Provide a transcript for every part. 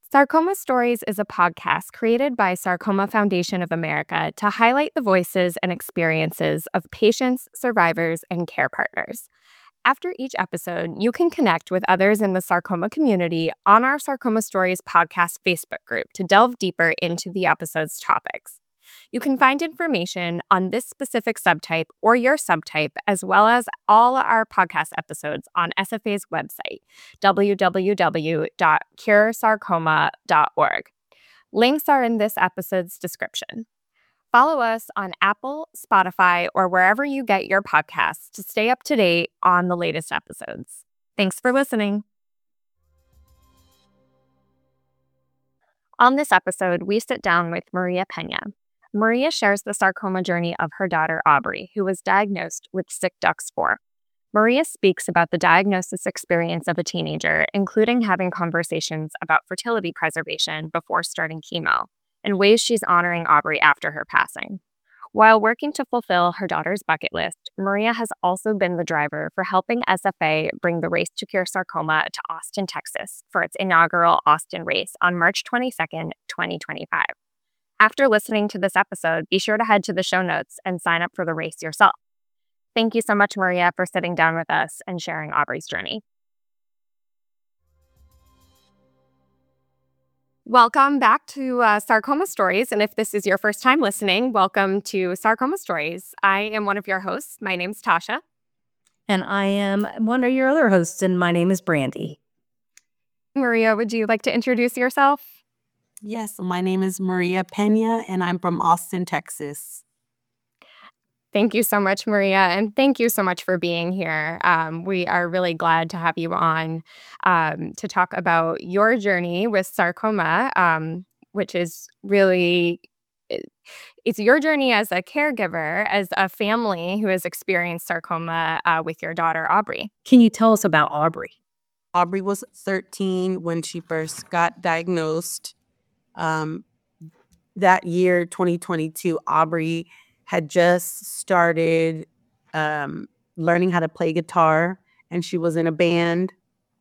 Sarcoma Stories is a podcast created by Sarcoma Foundation of America to highlight the voices and experiences of patients, survivors, and care partners. After each episode, you can connect with others in the sarcoma community on our Sarcoma Stories podcast Facebook group to delve deeper into the episode's topics. You can find information on this specific subtype or your subtype, as well as all our podcast episodes on SFA's website, www.curesarcoma.org. Links are in this episode's description. Follow us on Apple, Spotify, or wherever you get your podcasts to stay up to date on the latest episodes. Thanks for listening. On this episode, we sit down with Maria Pena. Maria shares the sarcoma journey of her daughter, Aubrey, who was diagnosed with sick duct spore. Maria speaks about the diagnosis experience of a teenager, including having conversations about fertility preservation before starting chemo, and ways she's honoring Aubrey after her passing. While working to fulfill her daughter's bucket list, Maria has also been the driver for helping SFA bring the Race to Cure Sarcoma to Austin, Texas for its inaugural Austin race on March 22nd, 2025. After listening to this episode, be sure to head to the show notes and sign up for the race yourself. Thank you so much, Maria, for sitting down with us and sharing Aubrey's journey. Welcome back to Sarcoma Stories. And if this is your first time listening, welcome to Sarcoma Stories. I am one of your hosts. My name's Tasha. And I am one of your other hosts, and my name is Brandy. Maria, would you like to introduce yourself? Yes, my name is Maria Pena, and I'm from Austin, Texas. Thank you so much, Maria, and thank you so much for being here. We are really glad to have you on to talk about your journey with sarcoma, which is really, it's your journey as a caregiver, as a family who has experienced sarcoma with your daughter, Aubrey. Can you tell us about Aubrey? Aubrey was 13 when she first got diagnosed. That year, 2022, Aubrey had just started learning how to play guitar, and she was in a band.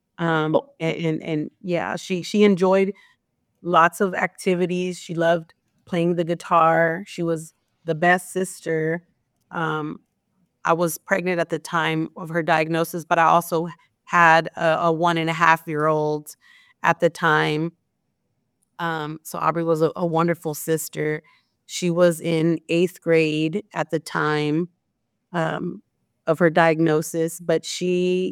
And yeah, she enjoyed lots of activities. She loved playing the guitar. She was the best sister. I was pregnant at the time of her diagnosis, but I also had a 1.5-year-old at the time. So Aubrey was a wonderful sister. She was in 8th grade at the time of her diagnosis, but she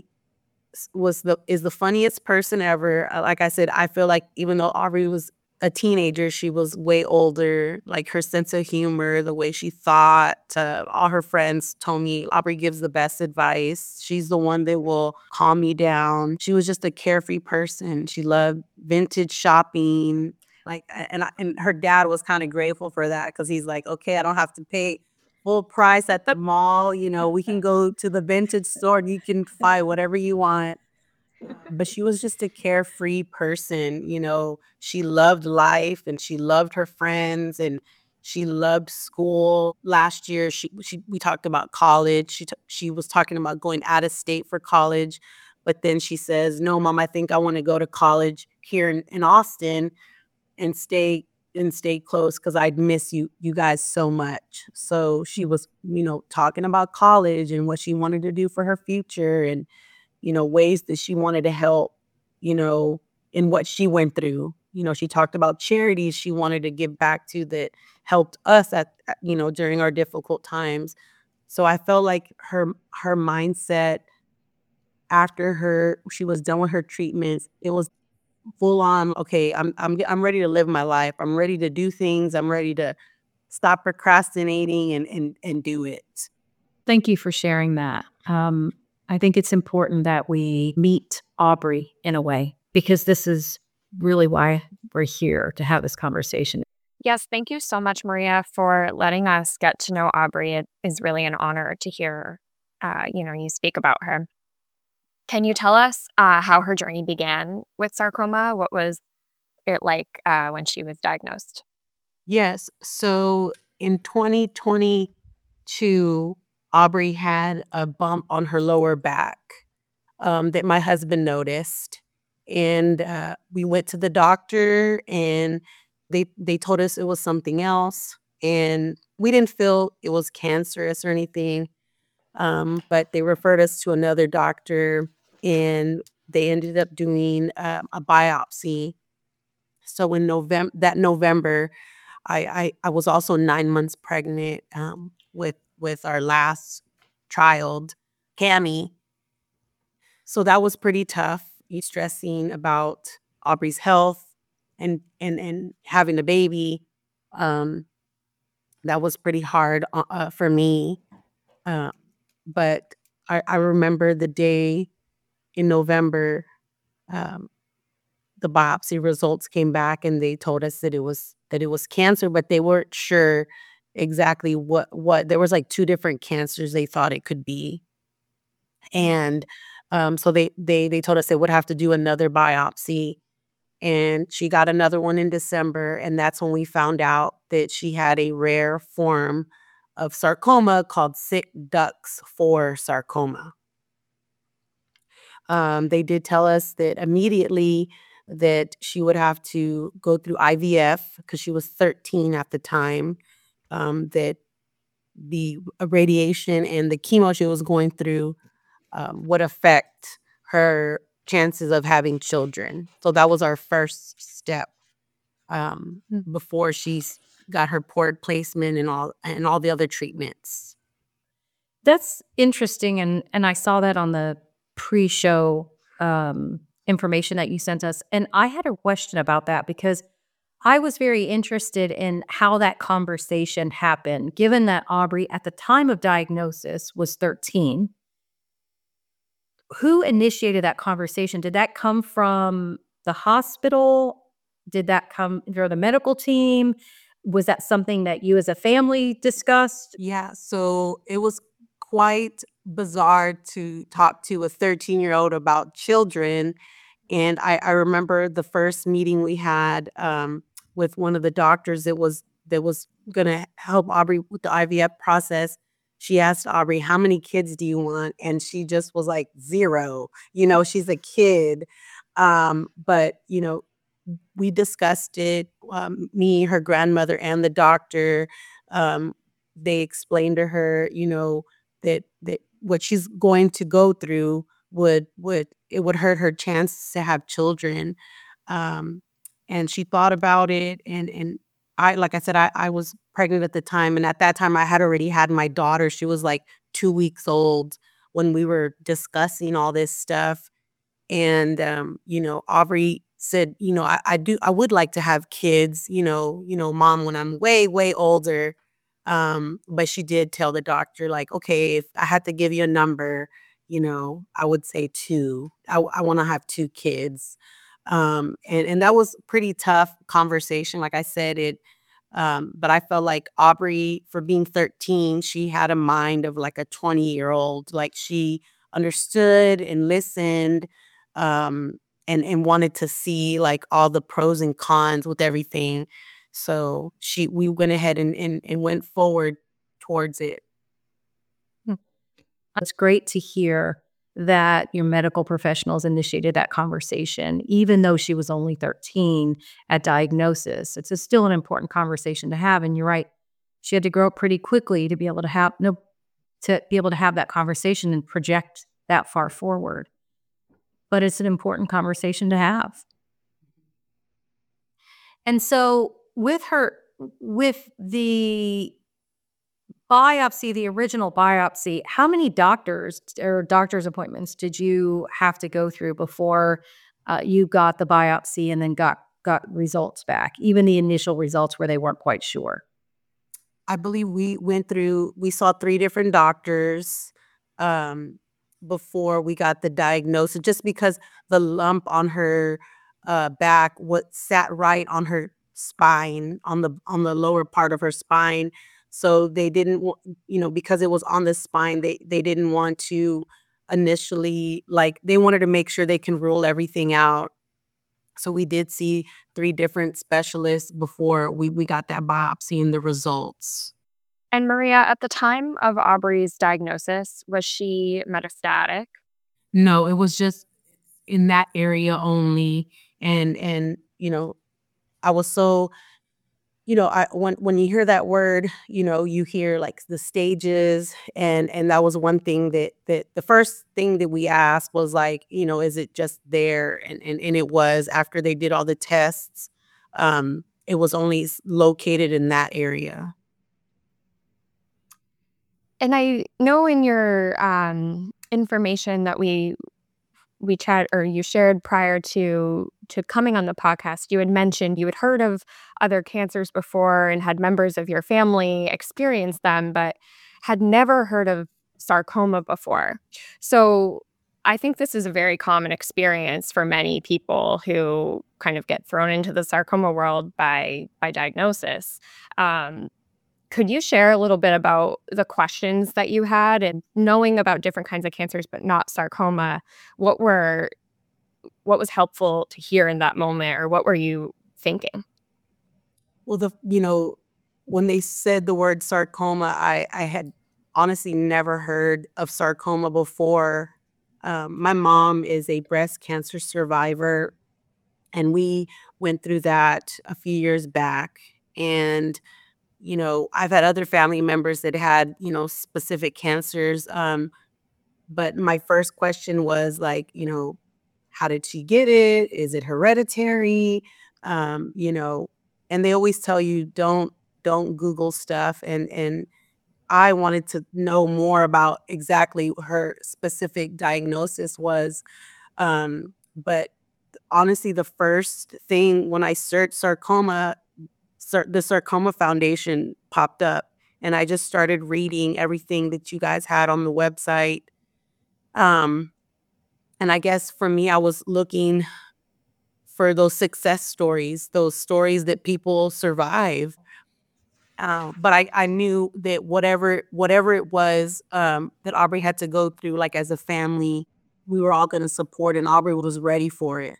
is the funniest person ever. Like I said, I feel like even though Aubrey was a teenager, she was way older. Like her sense of humor, the way she thought. All her friends told me Aubrey gives the best advice. She's the one that will calm me down. She was just a carefree person. She loved vintage shopping. And her dad was kind of grateful for that because he's like, okay, I don't have to pay full price at the mall. You know, we can go to the vintage store and you can buy whatever you want. But she was just a carefree person. You know, she loved life and she loved her friends and she loved school. Last year, we talked about college. She was talking about going out of state for college. But then she says, no, Mom, I think I want to go to college here in Austin and stay close because I'd miss you guys so much. So she was, talking about college and what she wanted to do for her future and, ways that she wanted to help, in what she went through. She talked about charities she wanted to give back to that helped us during our difficult times. So I felt like her mindset after she was done with her treatments, it was full on, okay, I'm ready to live my life. I'm ready to do things. I'm ready to stop procrastinating and do it. Thank you for sharing that. I think it's important that we meet Aubrey in a way, because this is really why we're here to have this conversation. Yes, thank you so much, Maria, for letting us get to know Aubrey. It is really an honor to hear, you speak about her. Can you tell us how her journey began with sarcoma? What was it like when she was diagnosed? Yes. So in 2022, Aubrey had a bump on her lower back that my husband noticed. And we went to the doctor, and they told us it was something else. And we didn't feel it was cancerous or anything. But they referred us to another doctor, and they ended up doing a biopsy. So in November, I was also 9 months pregnant with our last child, Cammy. So that was pretty tough. You stressing about Aubrey's health and having a baby. Um, that was pretty hard for me. Uh, but I remember the day in November, um, the biopsy results came back, and they told us that it was cancer, but they weren't sure exactly what. There was like two different cancers they thought it could be. And so they told us they would have to do another biopsy. And she got another one in December, and that's when we found out that she had a rare form of sarcoma called sick ducts 4 sarcoma. They did tell us that immediately that she would have to go through IVF because she was 13 at the time. That the radiation and the chemo she was going through would affect her chances of having children. So that was our first step before she's got her port placement and all the other treatments. That's interesting, and I saw that on the pre-show information that you sent us, and I had a question about that because I was very interested in how that conversation happened, given that Aubrey, at the time of diagnosis, was 13. Who initiated that conversation? Did that come from the hospital? Did that come from the medical team? Was that something that you as a family discussed? Yeah, so it was quite bizarre to talk to a 13-year-old about children. And I remember the first meeting we had with one of the doctors that was going to help Aubrey with the IVF process. She asked Aubrey, "How many kids do you want?" And she just was like, "0." She's a kid. But we discussed it. Me, her grandmother, and the doctor. Um, they explained to her, that what she's going to go through would hurt her chance to have children. Um, and she thought about it, and I like I said, I was pregnant at the time, and at that time I had already had my daughter. She was like 2 weeks old when we were discussing all this stuff. And Aubrey said, I would like to have kids, mom, when I'm way, way older. But she did tell the doctor, like, okay, if I had to give you a number, I would say 2. I want to have 2 kids. And that was pretty tough conversation. Like I said, but I felt like Aubrey, for being 13, she had a mind of like a 20-year-old. Like, she understood and listened, and wanted to see like all the pros and cons with everything. So we went ahead and went forward towards it. It's great to hear that your medical professionals initiated that conversation, even though she was only 13 at diagnosis. Still an important conversation to have. And you're right, she had to grow up pretty quickly to be able to have that conversation and project that far forward. But it's an important conversation to have. And so with the biopsy, the original biopsy, how many doctor's appointments did you have to go through before you got the biopsy and then got results back, even the initial results where they weren't quite sure? I believe we saw 3 different doctors before we got the diagnosis, just because the lump on her back sat right on her spine, on the lower part of her spine. So they didn't because it was on the spine, they didn't want to initially, like, they wanted to make sure they can rule everything out. So we did see 3 different specialists before we got that biopsy and the results. And Maria, at the time of Aubrey's diagnosis, was she metastatic? No, it was just in that area only. And I was so, when you hear that word, you hear like the stages, and that was one thing that the first thing that we asked was like, is it just there? And it was, after they did all the tests, it was only located in that area. And I know in your information that we chat or you shared prior to coming on the podcast, you had mentioned you had heard of other cancers before and had members of your family experience them, but had never heard of sarcoma before. So I think this is a very common experience for many people who kind of get thrown into the sarcoma world by diagnosis. Um, could you share a little bit about the questions that you had and knowing about different kinds of cancers, but not sarcoma? What were what was helpful to hear in that moment, or what were you thinking? Well, when they said the word sarcoma, I had honestly never heard of sarcoma before. My mom is a breast cancer survivor, and we went through that a few years back. And I've had other family members that had specific cancers. But my first question was like, how did she get it? Is it hereditary? Um, you know, and they always tell you don't Google stuff. And I wanted to know more about exactly what her specific diagnosis was. But honestly, the first thing when I searched sarcoma, the Sarcoma Foundation popped up, and I just started reading everything that you guys had on the website. Um, and I guess for me, I was looking for those success stories, those stories that people survive. But I knew that whatever it was, that Aubrey had to go through, like as a family, we were all going to support, and Aubrey was ready for it.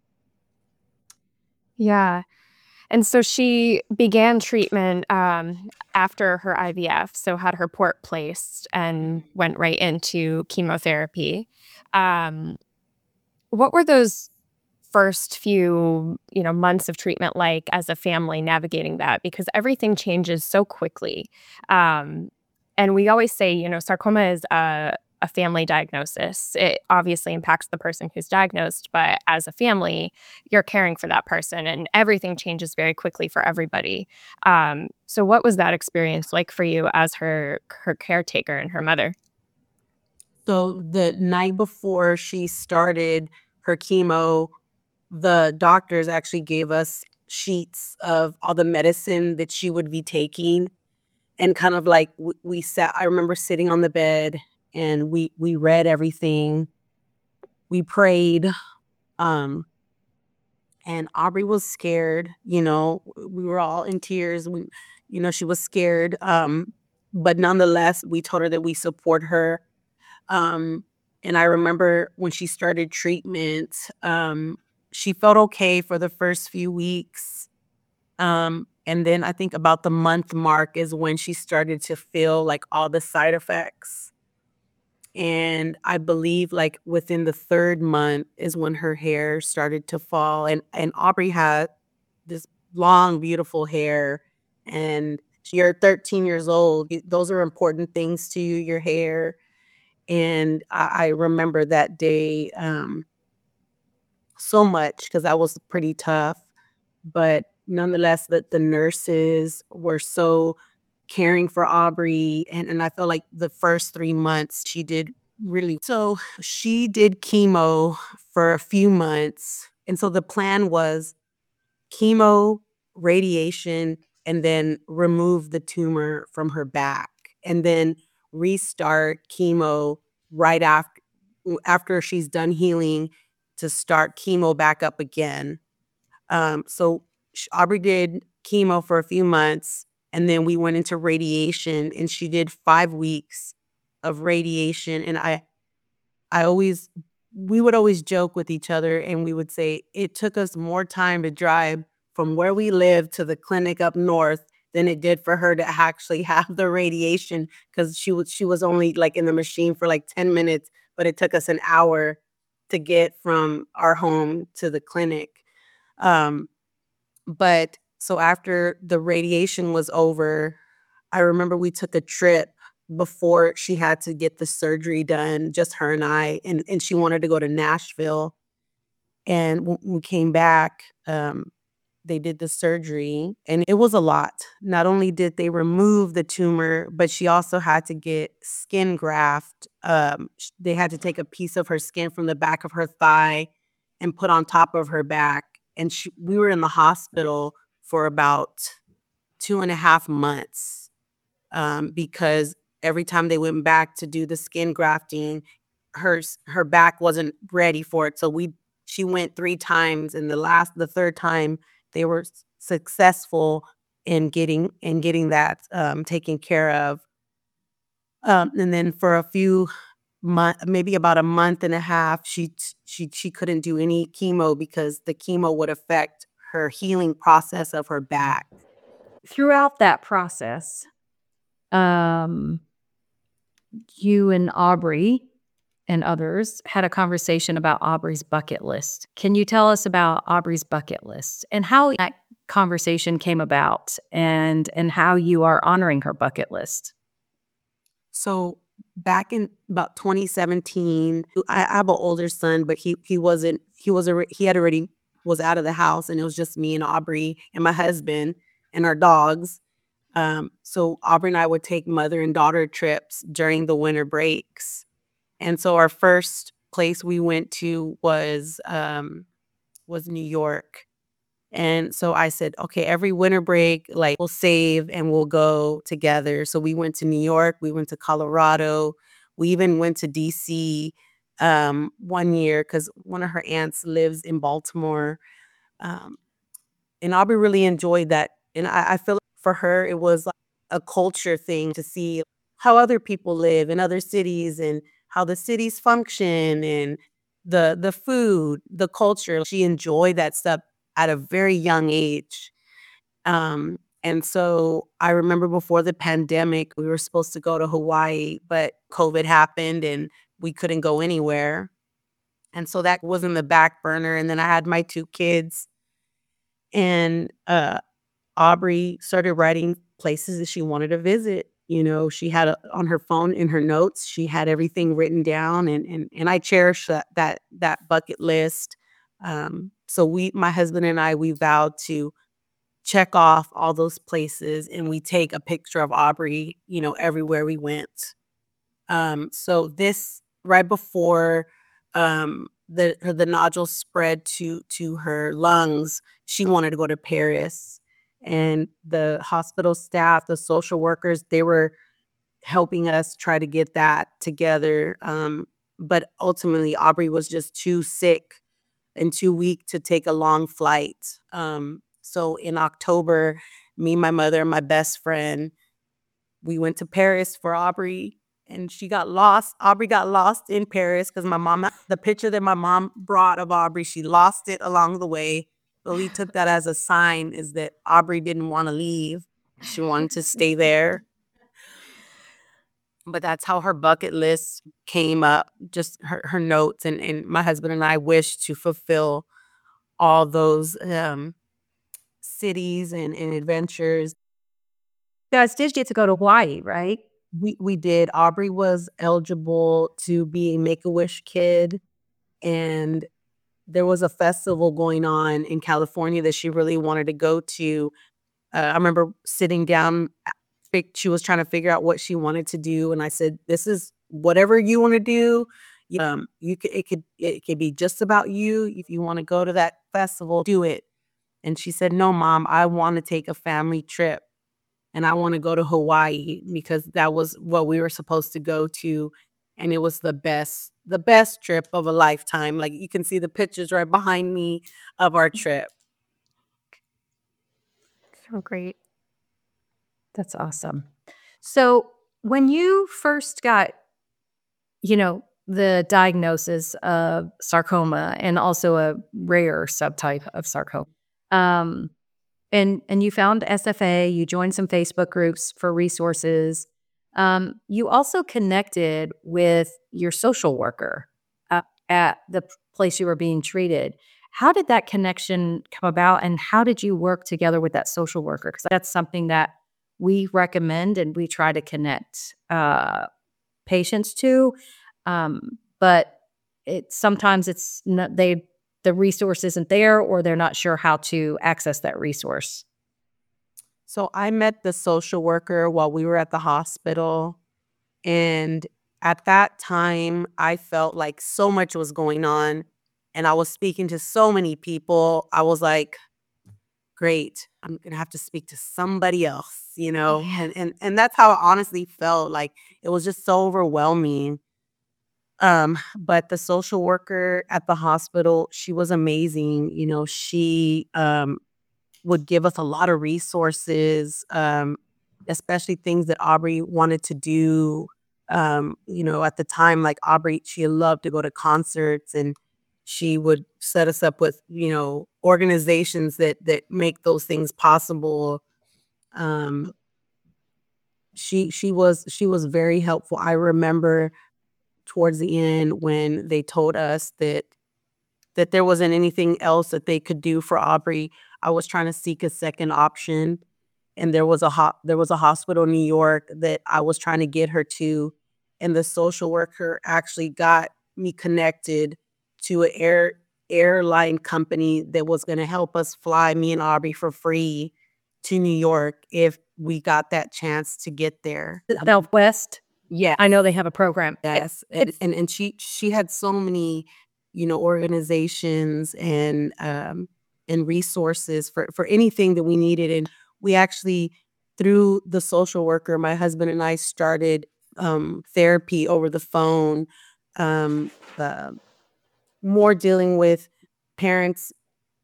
Yeah. And so she began treatment after her IVF, so had her port placed and went right into chemotherapy. Um, what were those first few, months of treatment like as a family navigating that? Because everything changes so quickly. Um, and we always say, sarcoma is a family diagnosis. It obviously impacts the person who's diagnosed, but as a family, you're caring for that person, and everything changes very quickly for everybody. So, what was that experience like for you as her caretaker and her mother? So the night before she started her chemo, the doctors actually gave us sheets of all the medicine that she would be taking. And kind of like we sat, I remember sitting on the bed, and we read everything. We prayed. Um, and Aubrey was scared. We were all in tears. She was scared. But nonetheless, we told her that we support her. Um, and I remember when she started treatment, she felt okay for the first few weeks. And then I think about the month mark is when she started to feel like all the side effects. And I believe like within the third month is when her hair started to fall. And Aubrey had this long, beautiful hair. And you're 13 years old. Those are important things to you, your hair. And I remember that day so much because that was pretty tough. But nonetheless, the nurses were so caring for Aubrey. And I felt like the first 3 months she did really so. She did chemo for a few months. And so the plan was chemo, radiation, and then remove the tumor from her back, and then restart chemo right after she's done healing, to start chemo back up again. So Aubrey did chemo for a few months, and then we went into radiation, and she did 5 weeks of radiation. And I always, we would always joke with each other, and we would say it took us more time to drive from where we live to the clinic up north than it did for her to actually have the radiation, because she was only like in the machine for like 10 minutes, but it took us an hour to get from our home to the clinic. Um, but so after the radiation was over, I remember we took a trip before she had to get the surgery done, just her and I, and she wanted to go to Nashville. And when we came back, they did the surgery and it was a lot. Not only did they remove the tumor, but she also had to get skin graft. They had to take a piece of her skin from the back of her thigh and put on top of her back. And we were in the hospital for about 2.5 months, because every time they went back to do the skin grafting, her back wasn't ready for it. So she went 3 times, and the third time they were successful in getting that taken care of. And then for a few months, maybe about a month and a half, she couldn't do any chemo because the chemo would affect her healing process of her back. Throughout that process, you and Aubrey and others had a conversation about Aubrey's bucket list. Can you tell us about Aubrey's bucket list and how that conversation came about and how you are honoring her bucket list? So back in about 2017, I have an older son, but he had already was out of the house, and it was just me and Aubrey and my husband and our dogs. So Aubrey and I would take mother and daughter trips during the winter breaks. And so our first place we went to was New York. And so I said, okay, every winter break, like, we'll save and we'll go together. So we went to New York, we went to Colorado, we even went to DC one year because one of her aunts lives in Baltimore. And Aubrey really enjoyed that. And I feel like for her, it was like a culture thing to see how other people live in other cities and how the cities function and the food, the culture. She enjoyed that stuff at a very young age. And so I remember before the pandemic, we were supposed to go to Hawaii, but COVID happened and we couldn't go anywhere. And so that was in the back burner. And then I had my 2 kids, and Aubrey started writing places that she wanted to visit. You know, she had on her phone in her notes, she had everything written down, and I cherish that bucket list. So my husband and I, we vowed to check off all those places, and we take a picture of Aubrey, everywhere we went. So this right before the nodule spread to her lungs, she wanted to go to Paris. And the hospital staff, the social workers, they were helping us try to get that together. But ultimately, Aubrey was just too sick and too weak to take a long flight. So in October, me, my mother, and my best friend, we went to Paris for Aubrey, and she got lost. Aubrey got lost in Paris because the picture that my mom brought of Aubrey, she lost it along the way. So we took that as a sign, is that Aubrey didn't want to leave. She wanted to stay there. But that's how her bucket list came up, just her notes. And my husband and I wish to fulfill all those cities and adventures. You guys did get to go to Hawaii, right? We did. Aubrey was eligible to be a Make-A-Wish kid, and there was a festival going on in California that she really wanted to go to. I remember sitting down. She was trying to figure out what she wanted to do, and I said, "This is whatever you want to do. It could be just about you. If you want to go to that festival, do it." And she said, "No, Mom, I want to take a family trip, and I want to go to Hawaii because that was what we were supposed to go to, and it was the best trip of a lifetime." Like, you can see the pictures right behind me of our trip. So great. That's awesome. So when you first got, the diagnosis of sarcoma and also a rare subtype of sarcoma, and you found SFA, you joined some Facebook groups for resources. You also connected with your social worker at the place you were being treated. How did that connection come about, and how did you work together with that social worker? Because that's something that we recommend and we try to connect patients to. But sometimes it's not, the resource isn't there, or they're not sure how to access that resource. So I met the social worker while we were at the hospital. And at that time, I felt like so much was going on. And I was speaking to so many people. I was like, great, I'm going to have to speak to somebody else, you know? Yeah. And that's how it honestly felt. Like it was just so overwhelming. But the social worker at the hospital, she was amazing. You know, she would give us a lot of resources, especially things that Aubrey wanted to do. You know, at the time, like Aubrey, she loved to go to concerts, and she would set us up with, you know, organizations that make those things possible. Um, she was very helpful. I remember towards the end when they told us that there wasn't anything else that they could do for Aubrey. I was trying to seek a second option, and there was a hospital in New York that I was trying to get her to, and the social worker actually got me connected to an airline company that was going to help us fly me and Aubrey for free to New York if we got that chance to get there. Southwest, Yeah. I know they have a program. Yes, and she had so many, you know, organizations and resources for anything that we needed, and we actually, through the social worker, my husband and I started therapy over the phone, um, uh, more dealing with parents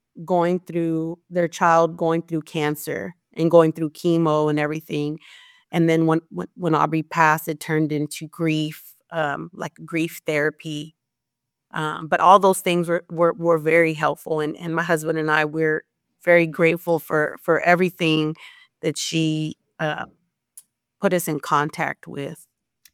their child going through cancer and going through chemo and everything. And then when Aubrey passed, it turned into grief, like grief therapy. But all those things were very helpful. And my husband and I, we're very grateful for everything that she put us in contact with.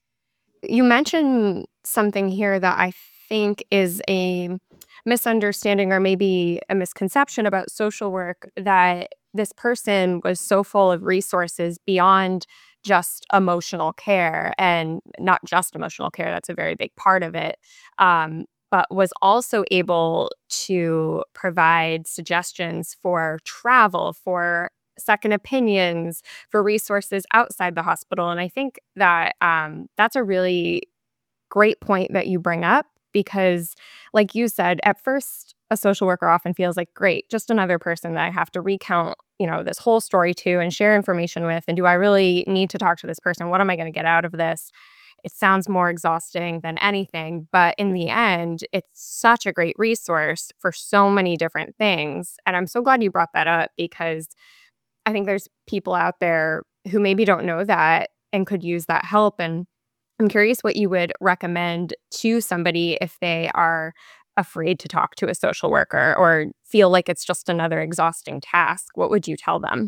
You mentioned something here that I think is a misunderstanding or maybe a misconception about social work, that this person was so full of resources beyond just emotional care, and not just emotional care, that's a very big part of it, but was also able to provide suggestions for travel, for second opinions, for resources outside the hospital. And I think that that's a really great point that you bring up, because, like you said, at first, a social worker often feels like, great, just another person that I have to recount, this whole story to and share information with. And do I really need to talk to this person? What am I going to get out of this? It sounds more exhausting than anything. But in the end, it's such a great resource for so many different things. And I'm so glad you brought that up, because I think there's people out there who maybe don't know that and could use that help. And I'm curious what you would recommend to somebody if they are afraid to talk to a social worker or feel like it's just another exhausting task. What would you tell them?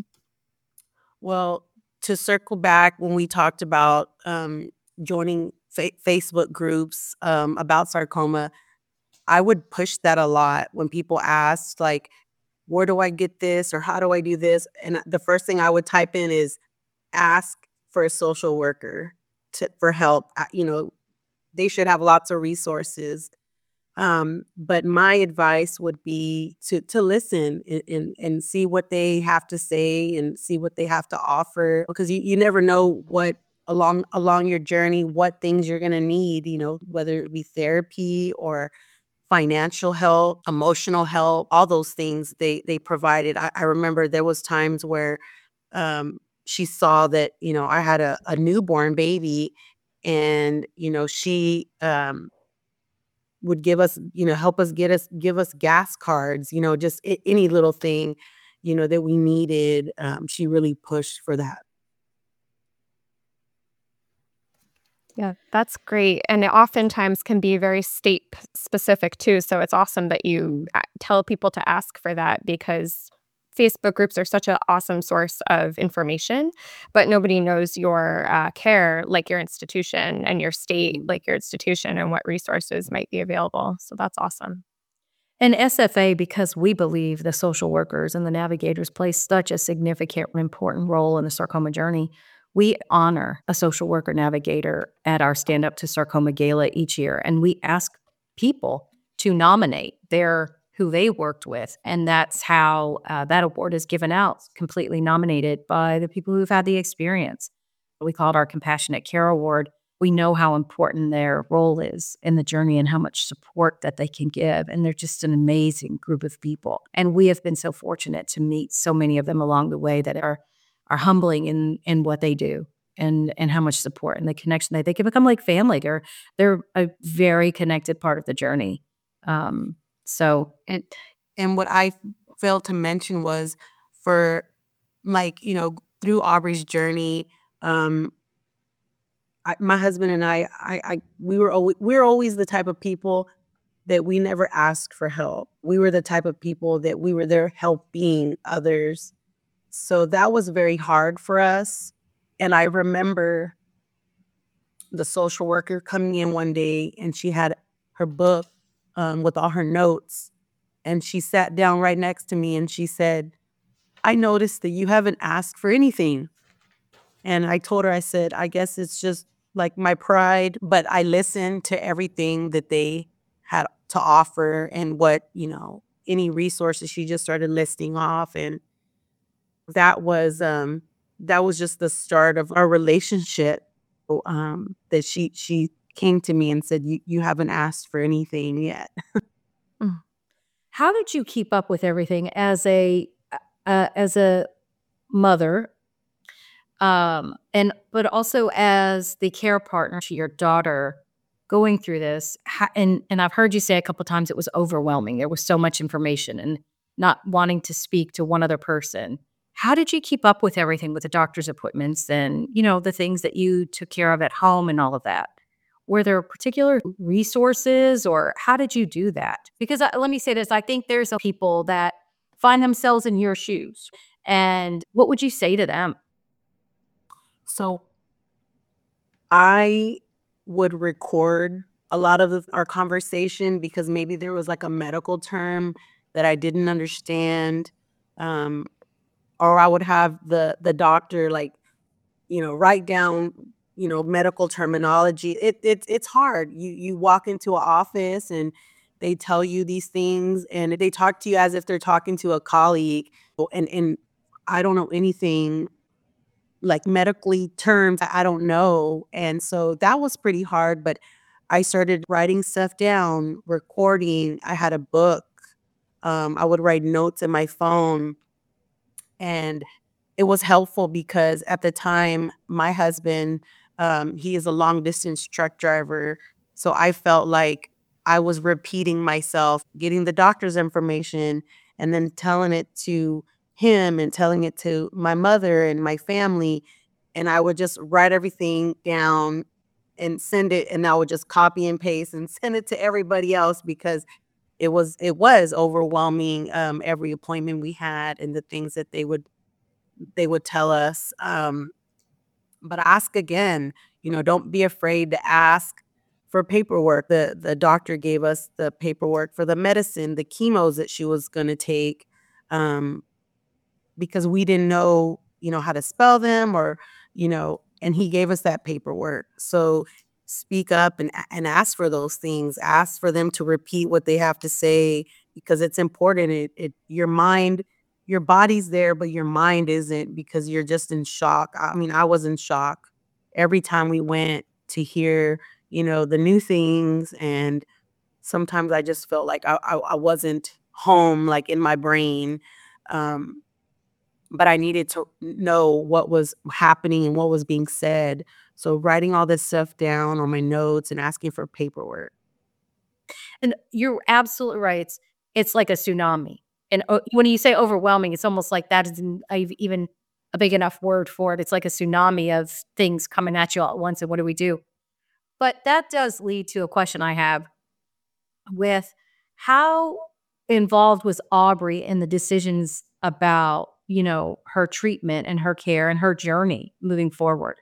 Well, to circle back when we talked about joining Facebook groups about sarcoma, I would push that a lot when people asked, like, where do I get this or how do I do this? And the first thing I would type in is ask for a social worker for help. They should have lots of resources. But my advice would be to listen and see what they have to say and see what they have to offer, because you never know what along your journey, what things you're gonna need, whether it be therapy or financial help, emotional help, all those things they provided. I remember there was times where she saw that, I had a newborn baby, and, she would give us, help us give us gas cards, just any little thing, that we needed. She really pushed for that. Yeah, that's great. And it oftentimes can be very specific too. So it's awesome that you tell people to ask for that, because Facebook groups are such an awesome source of information, but nobody knows your care like your institution, and your state like your institution, and what resources might be available. So that's awesome. And SFA, because we believe the social workers and the navigators play such a significant and important role in the sarcoma journey, we honor a social worker navigator at our Stand Up to Sarcoma Gala each year. And we ask people to nominate who they worked with. And that's how that award is given out, completely nominated by the people who've had the experience. We call it our Compassionate Care Award. We know how important their role is in the journey and how much support that they can give. And they're just an amazing group of people. And we have been so fortunate to meet so many of them along the way that are humbling in what they do and how much support and the connection they can become like family. They're a very connected part of the journey. So And what I failed to mention was for through Aubrey's journey, my husband and we were always the type of people that we never asked for help. We were the type of people that we were there helping others. So that was very hard for us. And I remember the social worker coming in one day and she had her book with all her notes. And she sat down right next to me and she said, "I noticed that you haven't asked for anything." And I told her, I said, "I guess it's just like my pride, but I listened to everything that they had to offer and what, any resources." She just started listing off. And that was just the start of our relationship. That she came to me and said, you haven't asked for anything yet." how did you keep up with everything as a mother, but also as the care partner to your daughter going through this? And I've heard you say a couple of times it was overwhelming. There was so much information and not wanting to speak to one other person. How did you keep up with everything, with the doctor's appointments and, the things that you took care of at home and all of that? Were there particular resources or how did you do that? Because let me say this, I think there's some people that find themselves in your shoes. And what would you say to them? So I would record a lot of our conversation because maybe there was like a medical term that I didn't understand. Or I would have the doctor write down, medical terminology. It's hard. You walk into an office and they tell you these things and they talk to you as if they're talking to a colleague. And I don't know anything like medically terms I don't know. And so that was pretty hard, but I started writing stuff down, recording. I had a book. I would write notes in my phone. And it was helpful because at the time, my husband, he is a long distance truck driver. So I felt like I was repeating myself, getting the doctor's information and then telling it to him and telling it to my mother and my family. And I would just write everything down and send it. And I would just copy and paste and send it to everybody else because it was overwhelming, every appointment we had and the things that they would tell us. But ask again, don't be afraid to ask for paperwork. The doctor gave us the paperwork for the medicine, the chemos that she was going to take, because we didn't know, how to spell them or, and he gave us that paperwork. So speak up and ask for those things. Ask for them to repeat what they have to say because it's important. Your mind, your body's there, but your mind isn't because you're just in shock. I mean, I was in shock every time we went to hear, the new things. And sometimes I just felt like I wasn't home, like in my brain. But I needed to know what was happening and what was being said. So writing all this stuff down on my notes and asking for paperwork. And you're absolutely right. It's like a tsunami. And when you say overwhelming, it's almost like that isn't even a big enough word for it. It's like a tsunami of things coming at you all at once. And what do we do? But that does lead to a question I have with how involved was Aubrey in the decisions about, her treatment and her care and her journey moving forward?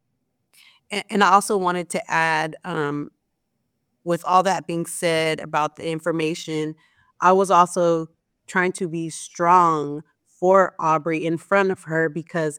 And I also wanted to add, with all that being said about the information, I was also trying to be strong for Aubrey in front of her because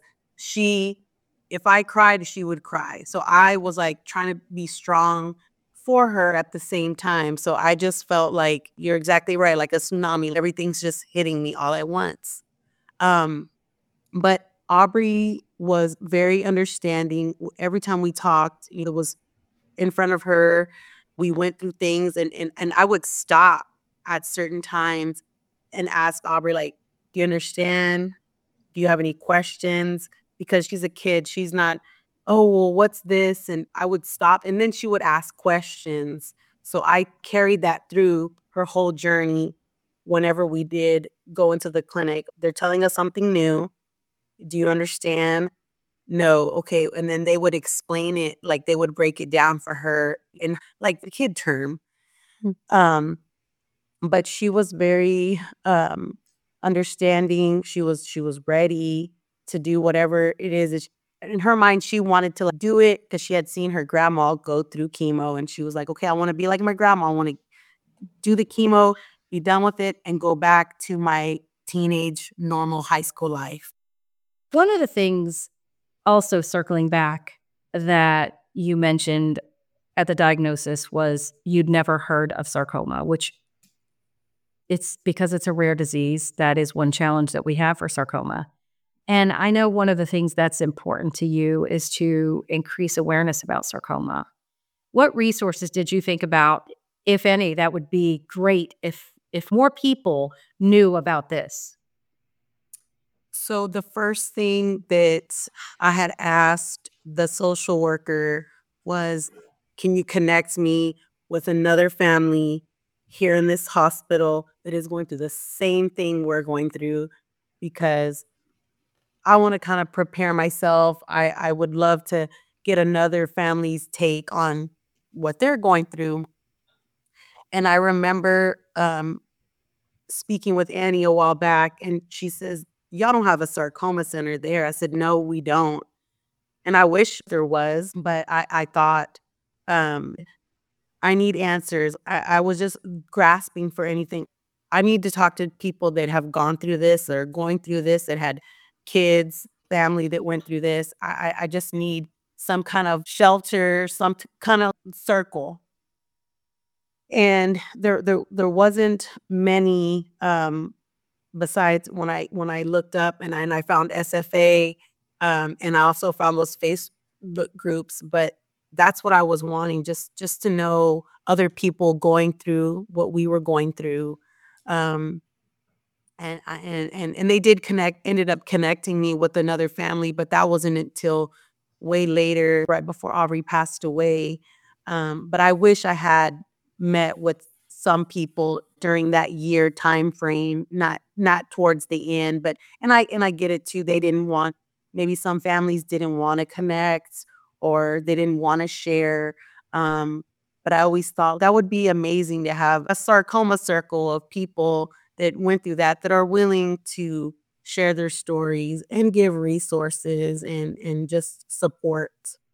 if I cried, she would cry. So I was like trying to be strong for her at the same time. So I just felt like you're exactly right, like a tsunami. Everything's just hitting me all at once. Um, but Aubrey was very understanding. Every time we talked, it was in front of her. We went through things and I would stop at certain times and ask Aubrey, like, do you understand? Do you have any questions? Because she's a kid. She's not, oh, well, what's this? And I would stop and then she would ask questions. So I carried that through her whole journey whenever we did go into the clinic. They're telling us something new. Do you understand? No, okay, and then they would explain it, like, they would break it down for her in, like, the kid term. Mm. But she was very, understanding. She was ready to do whatever it is in her mind, she wanted to, like, do it because she had seen her grandma go through chemo, and she was like, "Okay, I wanna be like my grandma. I wanna do the chemo, be done with it, and go back to my teenage, normal high school life." One of the things, also circling back, that you mentioned at the diagnosis was you'd never heard of sarcoma, which it's because it's a rare disease. That is one challenge that we have for sarcoma. And I know one of the things that's important to you is to increase awareness about sarcoma. What resources did you think about, if any, that would be great if more people knew about this? So the first thing that I had asked the social worker was, can you connect me with another family here in this hospital that is going through the same thing we're going through? Because I want to kind of prepare myself. I would love to get another family's take on what they're going through. And I remember speaking with Annie a while back, and she says, y'all don't have a sarcoma center there. I said, no, we don't. And I wish there was, but I thought, um, I need answers. I was just grasping for anything. I need to talk to people that have gone through this or going through this, that had kids, family that went through this. I just need some kind of shelter, kind of circle. And there wasn't many, besides when I looked up and I found SFA, and I also found those Facebook groups. But that's what I was wanting, just to know other people going through what we were going through. Um, and they did ended up connecting me with another family, but that wasn't until way later, right before Aubrey passed away. But I wish I had met with some people during that year time frame, not towards the end, but and I get it too. They didn't want, maybe some families didn't want to connect or they didn't want to share. Um, but I always thought that would be amazing to have a sarcoma circle of people that went through that are willing to share their stories and give resources and just support.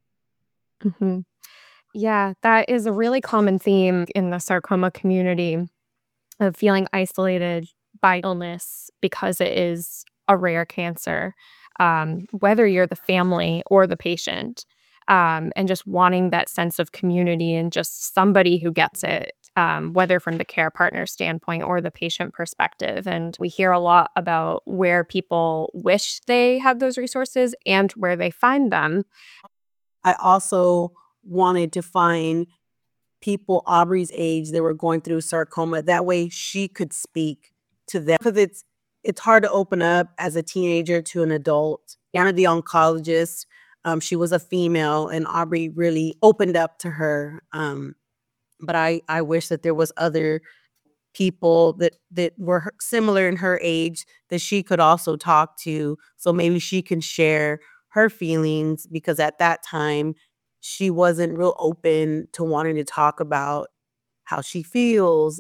Mhm. Yeah, that is a really common theme in the sarcoma community of feeling isolated by illness because it is a rare cancer, whether you're the family or the patient, and just wanting that sense of community and just somebody who gets it, whether from the care partner standpoint or the patient perspective. And we hear a lot about where people wish they had those resources and where they find them. I also wanted to find people Aubrey's age that were going through sarcoma. That way she could speak to them. Because it's hard to open up as a teenager to an adult. One of the oncologists, she was a female, and Aubrey really opened up to her. But I wish that there was other people that were similar in her age that she could also talk to, so maybe she can share her feelings, because at that time she wasn't real open to wanting to talk about how she feels,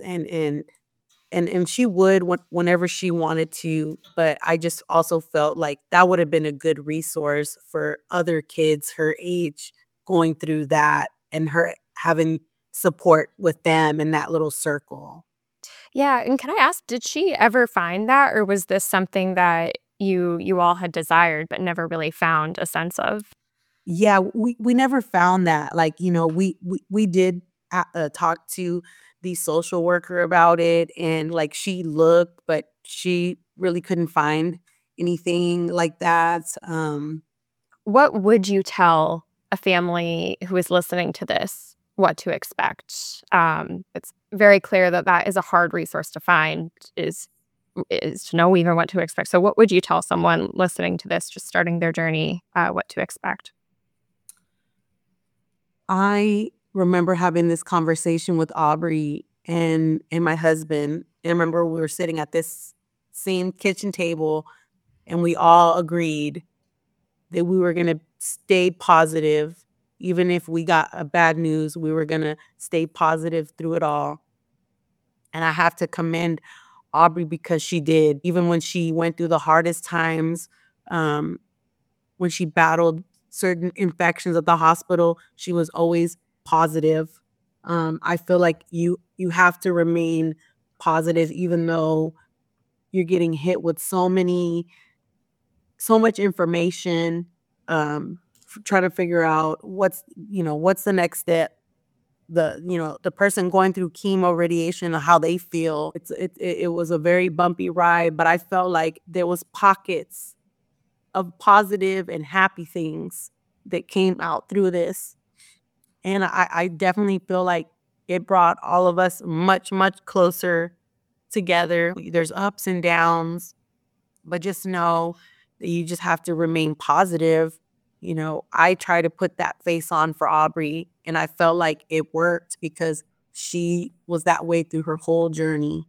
and she would whenever she wanted to. But I just also felt like that would have been a good resource for other kids her age going through that, and her having support with them in that little circle. Yeah, and can I ask, did she ever find that, or was this something that you all had desired but never really found a sense of? Yeah, we never found that. Like, we did talk to the social worker about it, and like she looked, but she really couldn't find anything like that. What would you tell a family who is listening to this what to expect? It's very clear that that is a hard resource to find, is to know even what to expect. So what would you tell someone listening to this, just starting their journey, what to expect? I remember having this conversation with Aubrey and my husband. And I remember we were sitting at this same kitchen table, and we all agreed that we were gonna stay positive. Even if we got a bad news, we were gonna stay positive through it all. And I have to commend Aubrey because she did. Even when she went through the hardest times, um, when she battled certain infections at the hospital, she was always positive. I feel like you have to remain positive even though you're getting hit with so much information, trying to figure out what's the next step. The person going through chemo radiation and how they feel. It was a very bumpy ride, but I felt like there was pockets of positive and happy things that came out through this. And I definitely feel like it brought all of us much, much closer together. There's ups and downs, but just know that you just have to remain positive. I try to put that face on for Aubrey, and I felt like it worked because she was that way through her whole journey.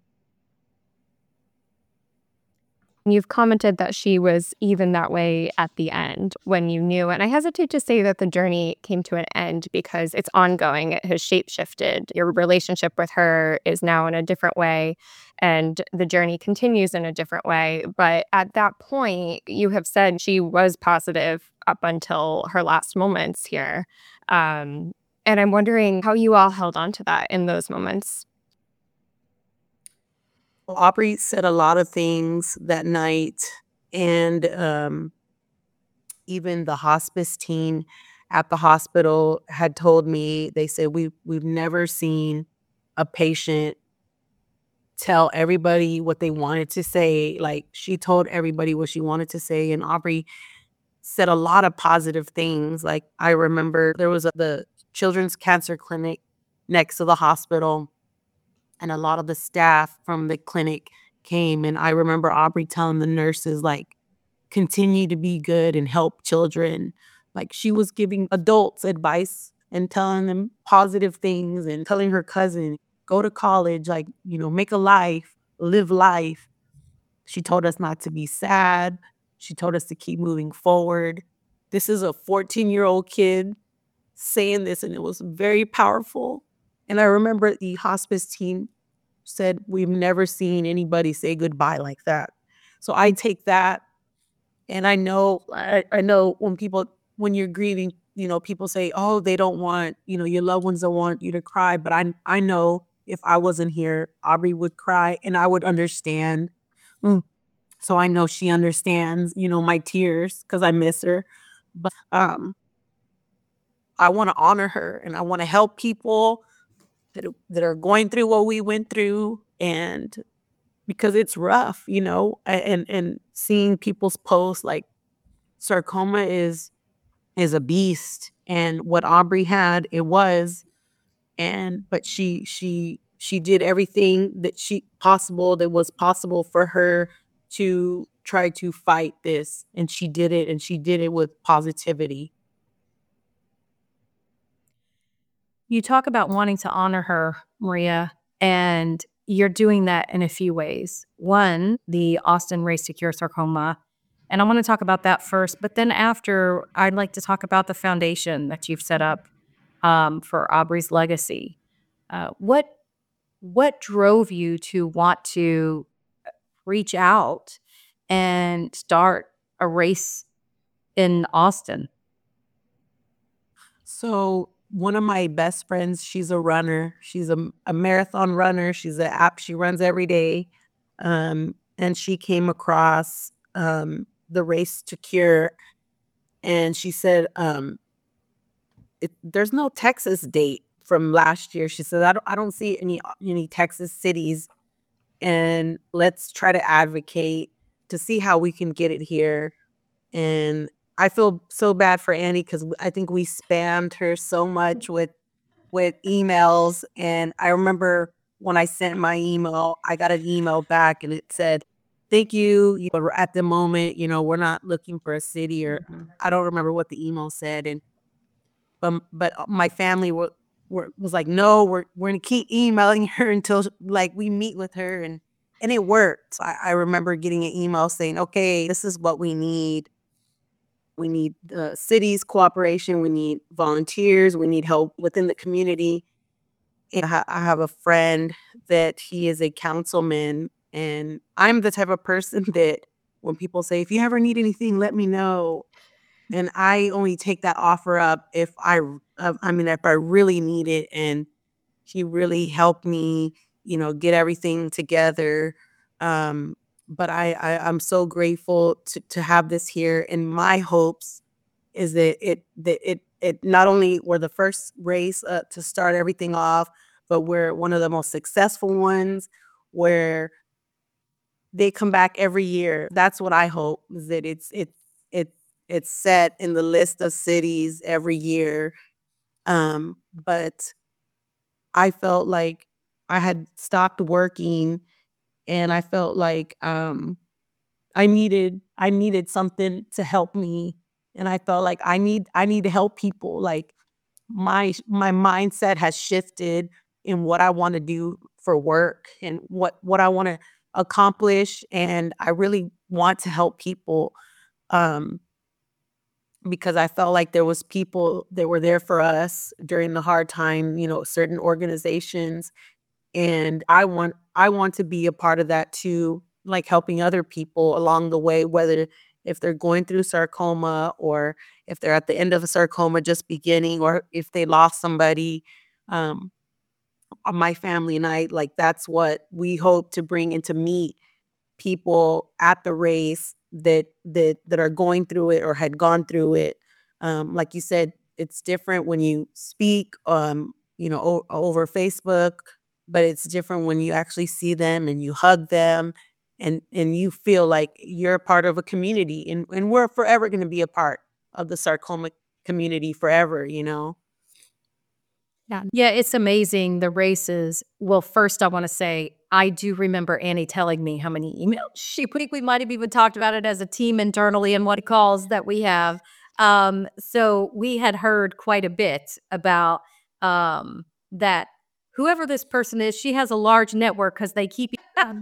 You've commented that she was even that way at the end when you knew. And I hesitate to say that the journey came to an end because it's ongoing. It has shape shifted. Your relationship with her is now in a different way, and the journey continues in a different way. But at that point, you have said she was positive up until her last moments here. Um, and I'm wondering how you all held on to that in those moments. Aubrey said a lot of things that night, and even the hospice team at the hospital had told me, they said, we've never seen a patient tell everybody what they wanted to say. Like, she told everybody what she wanted to say, and Aubrey said a lot of positive things. Like, I remember there was the children's cancer clinic next to the hospital, and a lot of the staff from the clinic came, and I remember Aubrey telling the nurses, like, continue to be good and help children. Like, she was giving adults advice and telling them positive things, and telling her cousin, go to college, like, make a life, live life. She told us not to be sad. She told us to keep moving forward. This is a 14-year-old kid saying this, and it was very powerful. And I remember the hospice team said, we've never seen anybody say goodbye like that. So I take that, and I know when you're grieving, people say, oh, they don't want, your loved ones don't want you to cry. But I know if I wasn't here, Aubrey would cry and I would understand. Mm. So I know she understands, my tears because I miss her. But I want to honor her, and I want to help people that are going through what we went through, and because it's rough, and seeing people's posts like sarcoma is a beast, and what Aubrey had, it was. And but she did everything that was possible for her to try to fight this, and she did it, and she did it with positivity. You talk about wanting to honor her, Maria, and you're doing that in a few ways. One, the Austin Race to Cure Sarcoma. And I want to talk about that first. But then after, I'd like to talk about the foundation that you've set up for Aubrey's legacy. What drove you to want to reach out and start a race in Austin? So one of my best friends, she's a runner. She's a marathon runner. She runs every day. And she came across the Race to Cure, and she said, there's no Texas date from last year. She said, I don't see any Texas cities, and let's try to advocate to see how we can get it here. And I feel so bad for Annie because I think we spammed her so much with emails. And I remember when I sent my email, I got an email back and it said, "Thank you. At the moment, we're not looking for a city," or I don't remember what the email said. And but my family was like, "No, we're gonna keep emailing her until like we meet with her," and it worked. I remember getting an email saying, "Okay, this is what we need. We need the city's cooperation. We need volunteers. We need help within the community." And I have a friend that he is a councilman, and I'm the type of person that when people say, "If you ever need anything, let me know." And I only take that offer up if if I really need it. And he really helped me, get everything together. But I'm so grateful to have this here. And my hopes is that it not only were the first race to start everything off, but we're one of the most successful ones where they come back every year. That's what I hope, is that it's set in the list of cities every year. But I felt like I had stopped working, and I felt like I needed something to help me, and I felt like I need to help people. Like my mindset has shifted in what I want to do for work and what I want to accomplish, and I really want to help people. Um, because I felt like there was people that were there for us during the hard time, certain organizations, and I want to be a part of that too, like helping other people along the way, whether if they're going through sarcoma, or if they're at the end of a sarcoma just beginning, or if they lost somebody. Um, my family and I, like, that's what we hope to bring, and to meet people at the race that are going through it or had gone through it. Like you said, it's different when you speak, over Facebook, but it's different when you actually see them and you hug them, and you feel like you're a part of a community, and we're forever going to be a part of the sarcoma community forever. Yeah, it's amazing, the races. Well, first I wanna say, I do remember Annie telling me how many emails we might have even talked about it as a team internally and what calls that we have. So we had heard quite a bit about, that whoever this person is, she has a large network because they keep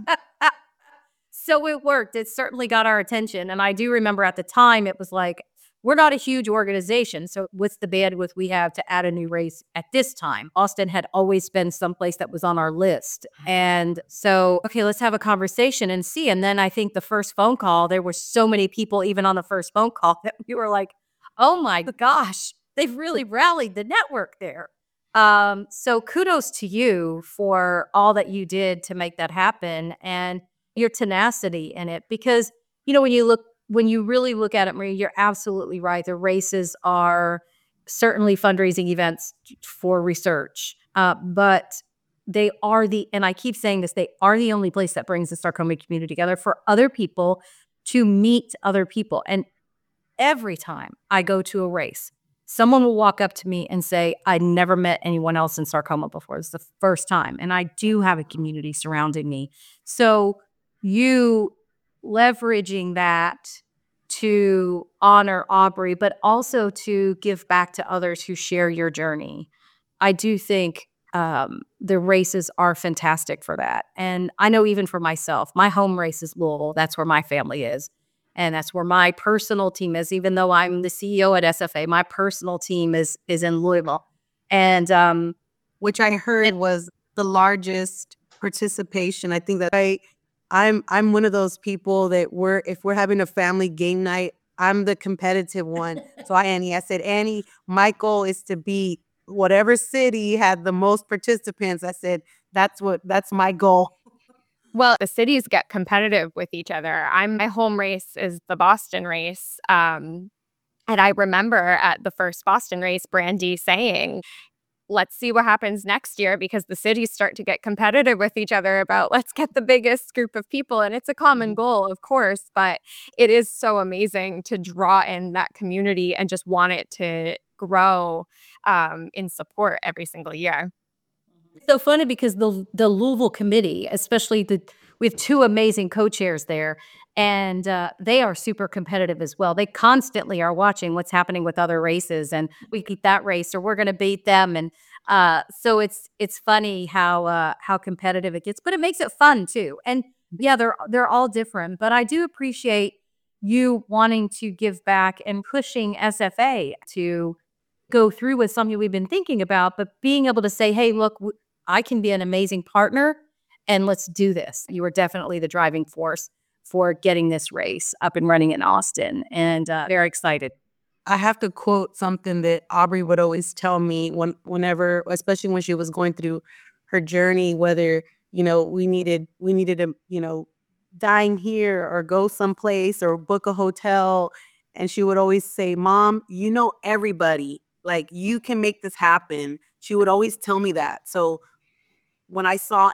So it worked. It certainly got our attention, and I do remember at the time, it was like, we're not a huge organization, so what's the bandwidth we have to add a new race at this time? Austin had always been someplace that was on our list, and so, okay, let's have a conversation and see. And then I think the first phone call, there were so many people even on the first phone call that we were like, "Oh my gosh, they've really rallied the network there." So kudos to you for all that you did to make that happen, and your tenacity in it, because when you really look at it, Maria, you're absolutely right. The races are certainly fundraising events for research, but they are and I keep saying this, they are the only place that brings the sarcoma community together for other people to meet other people. And every time I go to a race, someone will walk up to me and say, "I never met anyone else in sarcoma before. It's the first time." And I do have a community surrounding me. So you leveraging that to honor Aubrey, but also to give back to others who share your journey. I do think the races are fantastic for that. And I know even for myself, my home race is Louisville. That's where my family is. And that's where my personal team is. Even though I'm the CEO at SFA, my personal team is in Louisville. And Which I heard was the largest participation. I think that I'm one of those people that if we're having a family game night, I'm the competitive one. So I said, "Annie, my goal is to beat whatever city had the most participants, I said, that's my goal. Well, the cities get competitive with each other. My home race is the Boston race. And I remember at the first Boston race, Brandy saying, let's see what happens next year, because the cities start to get competitive with each other about let's get the biggest group of people. And it's a common goal, of course, but it is so amazing to draw in that community and just want it to grow in support every single year. So funny because the Louisville committee, especially we have two amazing co-chairs there, and they are super competitive as well. They constantly are watching what's happening with other races, and we beat that race, or we're going to beat them, and so it's funny how competitive it gets, but it makes it fun too. And yeah, they're all different, but I do appreciate you wanting to give back and pushing SFA to go through with something we've been thinking about, but being able to say, hey, look, I can be an amazing partner and let's do this. You were definitely the driving force for getting this race up and running in Austin, and very excited. I have to quote something that Aubrey would always tell me whenever, especially when she was going through her journey, whether, we needed a, dine here or go someplace or book a hotel. And she would always say, Mom, you know everybody, like you can make this happen. She would always tell me that. So when I saw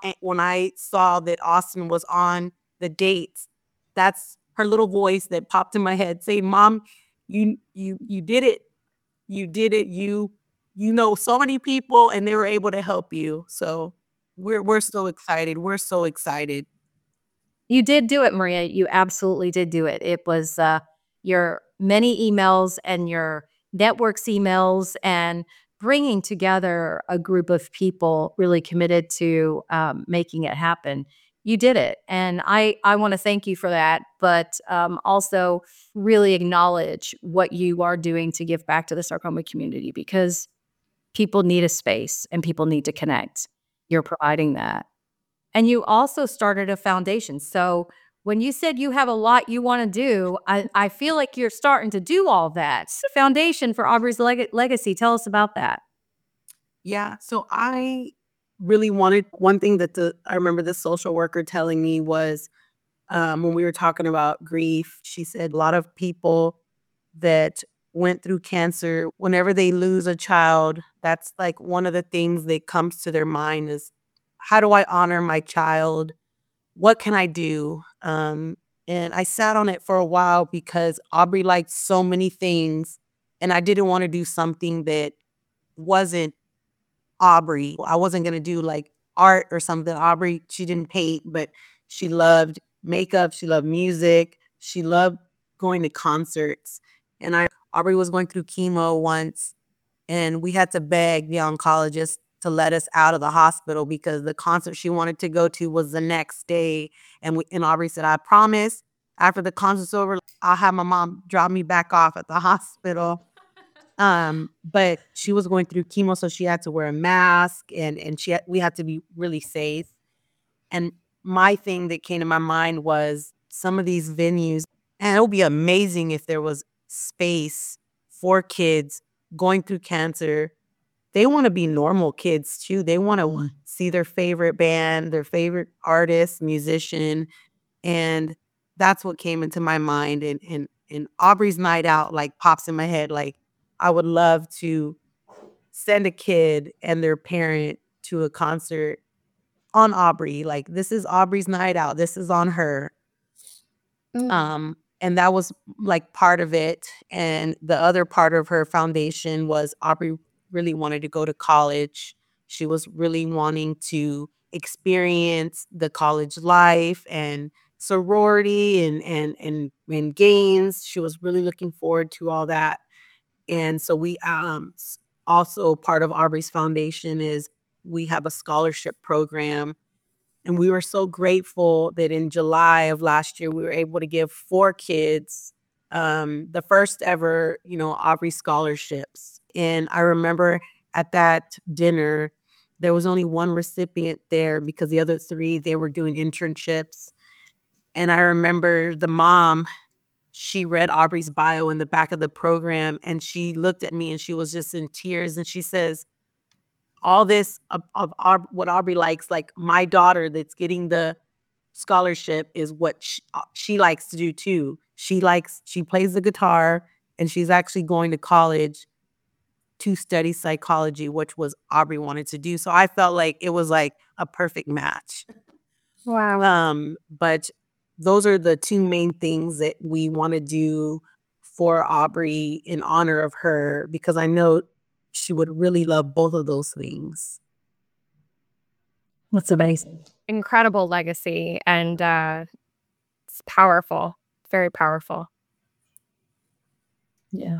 that Austin was on the dates, that's her little voice that popped in my head saying, Mom, you did it. You did it. You know so many people and they were able to help you. So we're so excited. We're so excited. You did do it, Maria. You absolutely did do it. It was your many emails and your network's emails and bringing together a group of people really committed to making it happen. You did it. And I want to thank you for that, but also really acknowledge what you are doing to give back to the sarcoma community, because people need a space and people need to connect. You're providing that. And you also started a foundation. So when you said you have a lot you want to do, I feel like you're starting to do all that. It's a foundation for Aubrey's legacy. Tell us about that. Yeah. So I really wanted, one thing that I remember the social worker telling me was when we were talking about grief, she said a lot of people that went through cancer, whenever they lose a child, that's like one of the things that comes to their mind is, how do I honor my child? What can I do? And I sat on it for a while because Aubrey liked so many things and I didn't want to do something that wasn't Aubrey. I wasn't going to do like art or something. Aubrey, she didn't paint, but she loved makeup. She loved music. She loved going to concerts. And Aubrey was going through chemo once, and we had to beg the oncologist to let us out of the hospital because the concert she wanted to go to was the next day. And Aubrey said, I promise after the concert's over, I'll have my mom drop me back off at the hospital. But she was going through chemo, so she had to wear a mask and we had to be really safe. And my thing that came to my mind was some of these venues, and it would be amazing if there was space for kids going through cancer. They want to be normal kids too. They want to see their favorite band, their favorite artist, musician. And that's what came into my mind. And Aubrey's Night Out like pops in my head. Like, I would love to send a kid and their parent to a concert on Aubrey. Like, this is Aubrey's Night Out. This is on her. And that was like part of it. And the other part of her foundation was Aubrey really wanted to go to college. She was really wanting to experience the college life and sorority and games. She was really looking forward to all that. And so we also, part of Aubrey's foundation is we have a scholarship program. And we were so grateful that in July of last year, we were able to give 4 kids the first ever, Aubrey scholarships. And I remember at that dinner, there was only one recipient there because the other 3, they were doing internships. And I remember the mom, she read Aubrey's bio in the back of the program and she looked at me and she was just in tears. And she says, all this of what Aubrey likes, like my daughter that's getting the scholarship is what she likes to do too. She plays the guitar, and she's actually going to college to study psychology, which was Aubrey wanted to do. So I felt like it was like a perfect match. Wow. But those are the two main things that we want to do for Aubrey in honor of her, because I know she would really love both of those things. That's amazing. Incredible legacy, and it's powerful, very powerful. Yeah.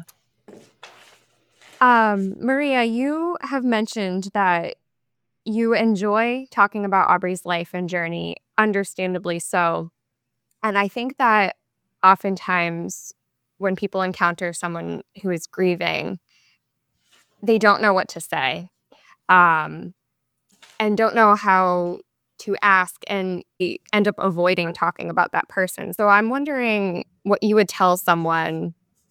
Maria, you have mentioned that you enjoy talking about Aubrey's life and journey, understandably so. And I think that oftentimes when people encounter someone who is grieving, they don't know what to say, and don't know how to ask, and end up avoiding talking about that person. So I'm wondering what you would tell someone.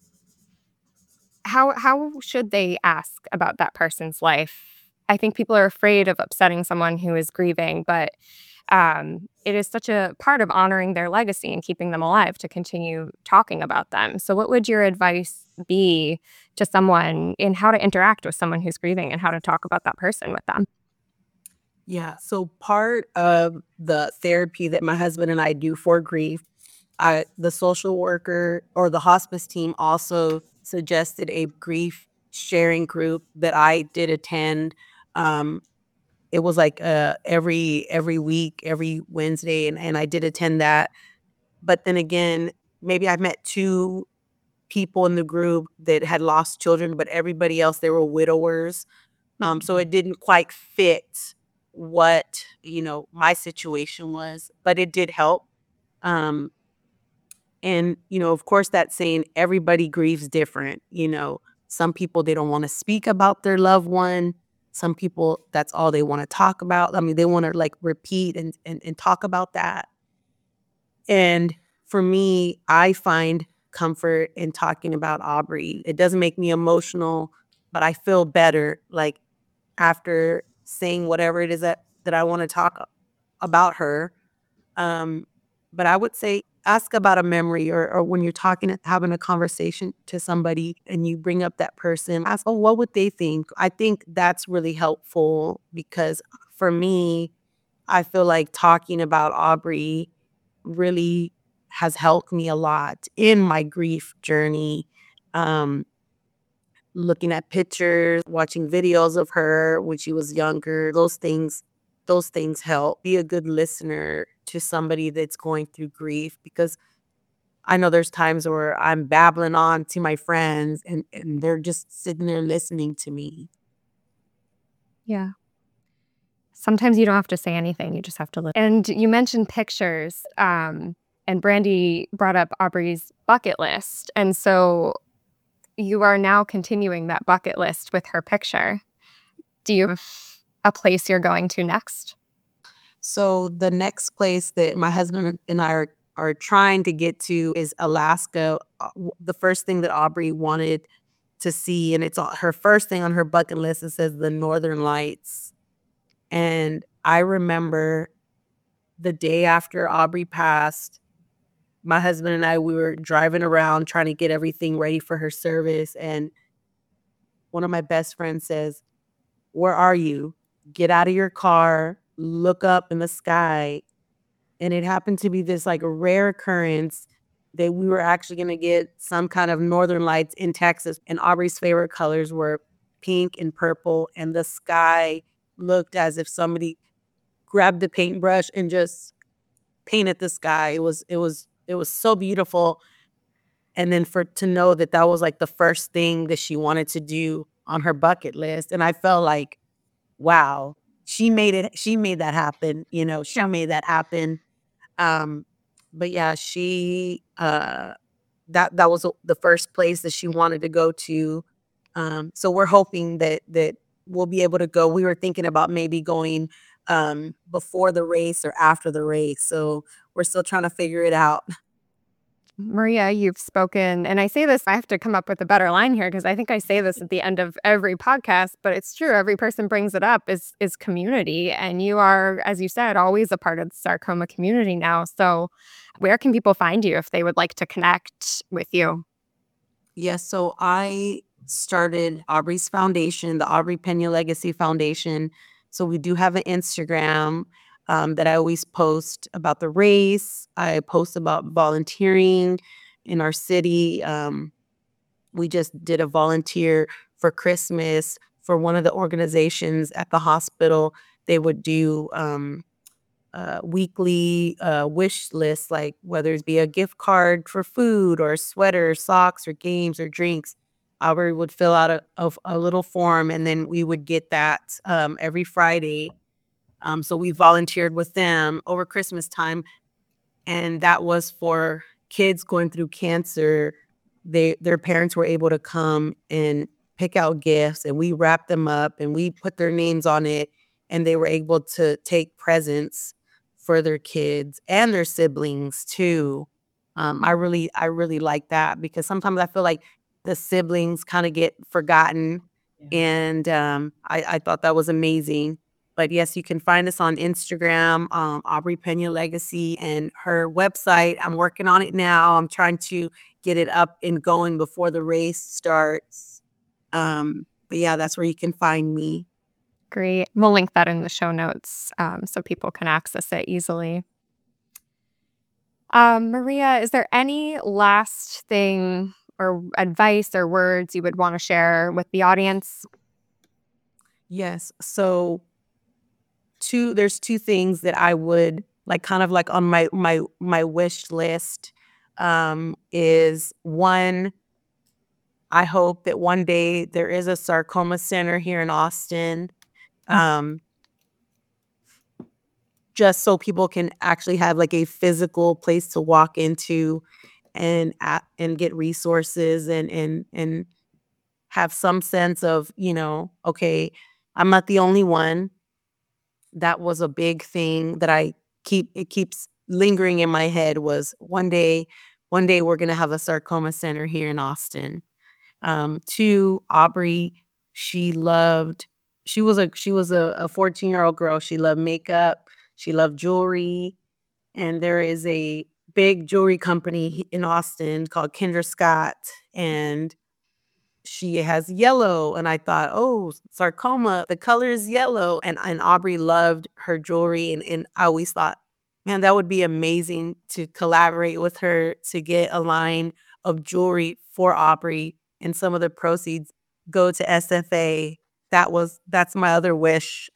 How should they ask about that person's life? I think people are afraid of upsetting someone who is grieving, but it is such a part of honoring their legacy and keeping them alive to continue talking about them. So what would your advice be to someone in how to interact with someone who's grieving and how to talk about that person with them? Yeah. So part of the therapy that my husband and I do for grief, the social worker or the hospice team also suggested a grief sharing group that I did attend. Um, it was like every week, every Wednesday, and I did attend that. But then again, maybe I met two people in the group that had lost children, but everybody else, they were widowers. So it didn't quite fit what, my situation was, but it did help. Um, and, of course, that saying everybody grieves different. Some people, they don't want to speak about their loved one. Some people, that's all they want to talk about. I mean, they want to like repeat and talk about that. And for me, I find comfort in talking about Aubrey. It doesn't make me emotional, but I feel better like after saying whatever it is that I want to talk about her. Um, but I would say ask about a memory, or when you're talking, having a conversation to somebody and you bring up that person, ask, oh, what would they think? I think that's really helpful because for me, I feel like talking about Aubrey really has helped me a lot in my grief journey. Um, Looking at pictures, watching videos of her when she was younger, those things help. Be a good listener to somebody that's going through grief, because I know there's times where I'm babbling on to my friends and they're just sitting there listening to me. Yeah. Sometimes you don't have to say anything, you just have to listen. And you mentioned pictures, and Brandy brought up Aubrey's bucket list. And so you are now continuing that bucket list with her picture. Do you have a place you're going to next? So the next place that my husband and I are trying to get to is Alaska. The first thing that Aubrey wanted to see, and it's her first thing on her bucket list, it says the Northern Lights. And I remember the day after Aubrey passed, my husband and I, we were driving around trying to get everything ready for her service. And one of my best friends says, "Where are you? Get out of your car, look up in the sky." And it happened to be this like rare occurrence that we were actually going to get some kind of Northern Lights in Texas. And Aubrey's favorite colors were pink and purple. And the sky looked as if somebody grabbed the paintbrush and just painted the sky. It was so beautiful. And then to know that that was like the first thing that she wanted to do on her bucket list. And I felt like, wow, she made it. She made that happen. She made that happen. Um, but yeah, she that was the first place that she wanted to go to. So we're hoping that we'll be able to go. We were thinking about maybe going before the race or after the race. So we're still trying to figure it out. Maria, you've spoken, and I say this, I have to come up with a better line here because I think I say this at the end of every podcast, but it's true. Every person brings it up is community. And you are, as you said, always a part of the sarcoma community now. So where can people find you if they would like to connect with you? Yes, so I started Aubrey's foundation, the Aubrey Pena Legacy Foundation. So we do have an Instagram that I always post about the race. I post about volunteering in our city. We just did a volunteer for Christmas for one of the organizations at the hospital. They would do weekly wish lists, like whether it be a gift card for food or a sweater, socks, or games or drinks. Aubrey would fill out a little form, and then we would get that every Friday. So we volunteered with them over Christmas time, and that was for kids going through cancer. Their parents were able to come and pick out gifts, and we wrapped them up and we put their names on it, and they were able to take presents for their kids and their siblings too. I really like that because sometimes I feel like the siblings kind of get forgotten, and I thought that was amazing. But yes, you can find us on Instagram, Aubrey Pena Legacy, and her website. I'm working on it now. I'm trying to get it up and going before the race starts. But yeah, that's where you can find me. Great. We'll link that in the show notes so people can access it easily. Maria, is there any last thing or advice or words you would want to share with the audience? Yes. So there's two things that I would like kind of like on my wish list. Is one, I hope that one day there is a sarcoma center here in Austin. Just so people can actually have like a physical place to walk into and get resources and have some sense of, okay, I'm not the only one. That was a big thing that it keeps lingering in my head was one day we're going to have a sarcoma center here in Austin. Two, Aubrey, she was a 14-year-old girl. She loved makeup. She loved jewelry. And there is a big jewelry company in Austin called Kendra Scott. And she has yellow. And I thought, oh, sarcoma, the color is yellow. And Aubrey loved her jewelry. And I always thought, man, that would be amazing to collaborate with her to get a line of jewelry for Aubrey, and some of the proceeds go to SFA. That's my other wish.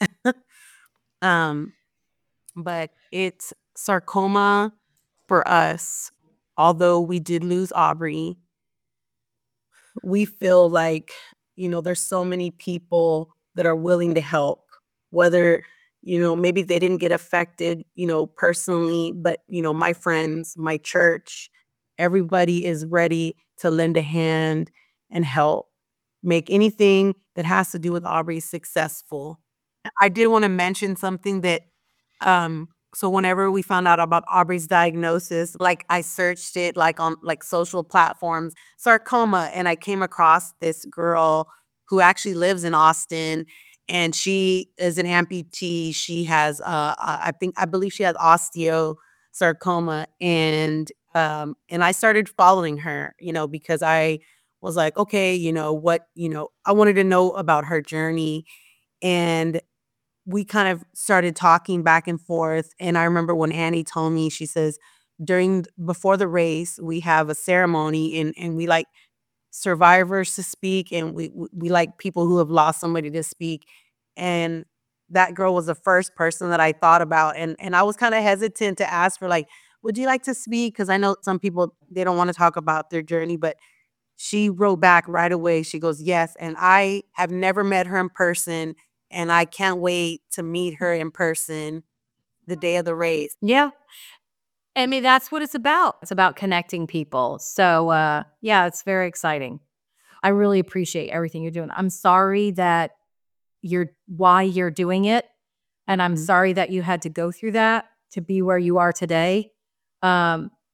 But it's sarcoma for us. Although we did lose Aubrey, we feel like, there's so many people that are willing to help, whether, maybe they didn't get affected, personally, but, my friends, my church, everybody is ready to lend a hand and help make anything that has to do with Aubrey successful. I did want to mention something that, so whenever we found out about Aubrey's diagnosis, like I searched it like on like social platforms, sarcoma, and I came across this girl who actually lives in Austin, and she is an amputee. She has, I believe she has osteosarcoma, and I started following her, because I was like, okay, I wanted to know about her journey, and we kind of started talking back and forth. And I remember when Annie told me, she says, before the race, we have a ceremony, and we like survivors to speak, and we like people who have lost somebody to speak. And that girl was the first person that I thought about. And I was kind of hesitant to ask her, like, would you like to speak? Because I know some people, they don't want to talk about their journey, but she wrote back right away. She goes, yes. And I have never met her in person, and I can't wait to meet her in person the day of the race. Yeah. I mean, that's what it's about. It's about connecting people. So, yeah, it's very exciting. I really appreciate everything you're doing. I'm sorry that why you're doing it. And I'm sorry that you had to go through that to be where you are today.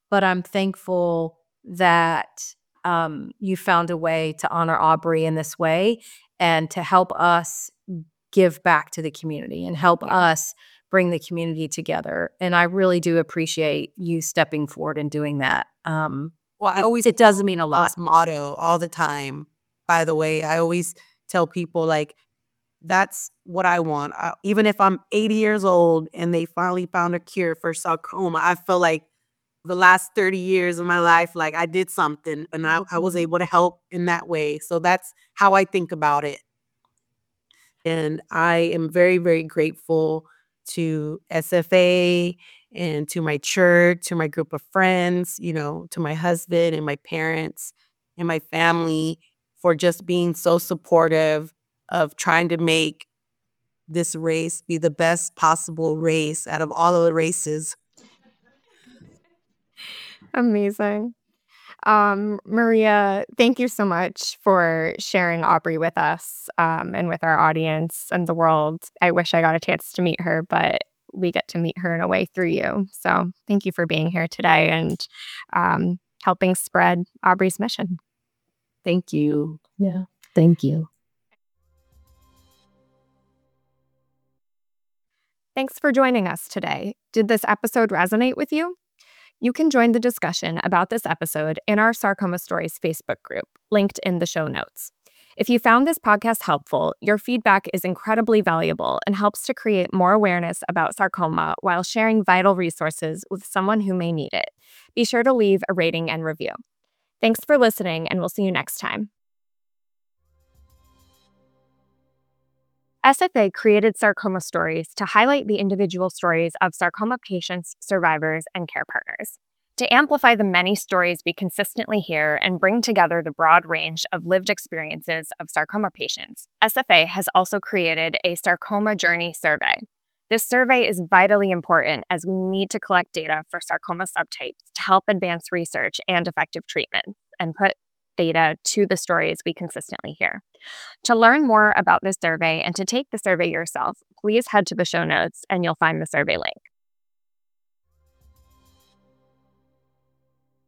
but I'm thankful that you found a way to honor Aubrey in this way and to help us give back to the community and help us bring the community together. And I really do appreciate you stepping forward and doing that. Well, I always It does mean a lot. motto all the time. By the way, I always tell people like, that's what I want. Even if I'm 80 years old and they finally found a cure for sarcoma, I feel like the last 30 years of my life, like I did something and I was able to help in that way. So that's how I think about it. And I am very, very grateful to SFA and to my church, to my group of friends, to my husband and my parents and my family for just being so supportive of trying to make this race be the best possible race out of all of the races. Amazing. Maria, thank you so much for sharing Aubrey with us and with our audience and the world. I wish I got a chance to meet her, but we get to meet her in a way through you. So thank you for being here today and helping spread Aubrey's mission. Thank you. Yeah. Thank you. Thanks for joining us today. Did this episode resonate with you? You can join the discussion about this episode in our Sarcoma Stories Facebook group, linked in the show notes. If you found this podcast helpful, your feedback is incredibly valuable and helps to create more awareness about sarcoma while sharing vital resources with someone who may need it. Be sure to leave a rating and review. Thanks for listening, and we'll see you next time. SFA created Sarcoma Stories to highlight the individual stories of sarcoma patients, survivors, and care partners. To amplify the many stories we consistently hear and bring together the broad range of lived experiences of sarcoma patients, SFA has also created a Sarcoma Journey Survey. This survey is vitally important as we need to collect data for sarcoma subtypes to help advance research and effective treatment and put data to the stories we consistently hear. To learn more about this survey and to take the survey yourself, please head to the show notes and you'll find the survey link.